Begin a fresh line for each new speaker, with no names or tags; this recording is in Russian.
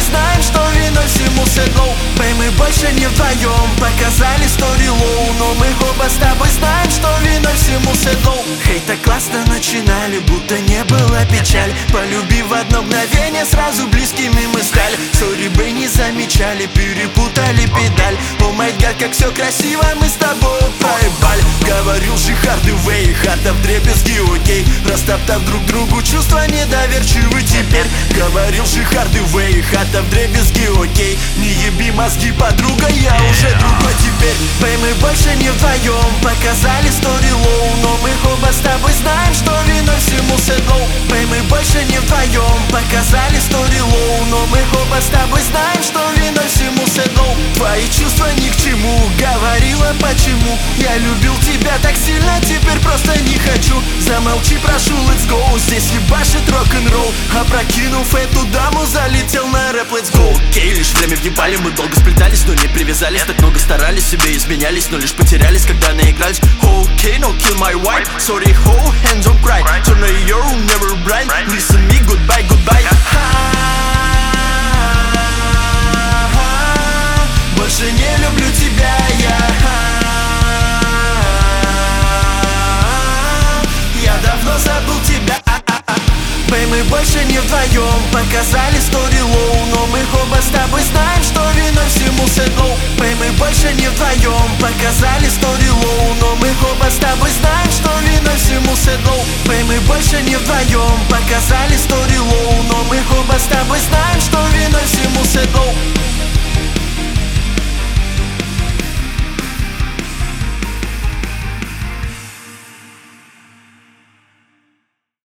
знаем, что виной всему sad low. Бэй, мы больше не вдвоем, показали story low, но мы оба с тобой знаем, что виной всему sad low. Хей, так классно начинали, будто не было печаль. Полюбив в одно мгновение, сразу близкими мы стали. Сори, бэй, не замечали, перепутали педаль. О май гад, как все красиво, мы с тобой проебали. Говорил же Hardway, хата вдребезги, окей. Растоптав друг другу чувства недоверчивы теперь. Говорил же Hardway, хата вдребезги, окей. Не еби мозги, подруга, я уже другой теперь. Бэй, мы больше не вдвоем, показали story low, но мы оба с тобой знаем, что виной всему sad low. Бэй, мы больше не вдвоем, показали story low, но мы оба с тобой знаем, что виной всему sad low. Твои чувства ни к чему, говорила почему. Я любил тебя так сильно, теперь просто не хочу. Замолчи, прошу, let's go. Здесь ебашит рок-н-ролл. Опрокинув эту даму, залетел на рэп, let's go. Окей, лишь время въебали, мы долго сплетались, но не привязались. Так много старались, себе изменялись, но лишь потерялись, когда наигрались. Okay, no kill my wife, sorry, ho, hands on cry. Turn on your never bright, listen me, goodbye, goodbye. Больше не люблю тебя я. Я давно забыл тебя. Бэй, мы больше не вдвоем, показали story low, но мы оба с тобой знаем, что виной всему sad low. Бэй, мы больше не вдвоем, показали story low, но мы оба с тобой знаем, что виной всему sad low. Бэй, мы больше не вдвоем, показали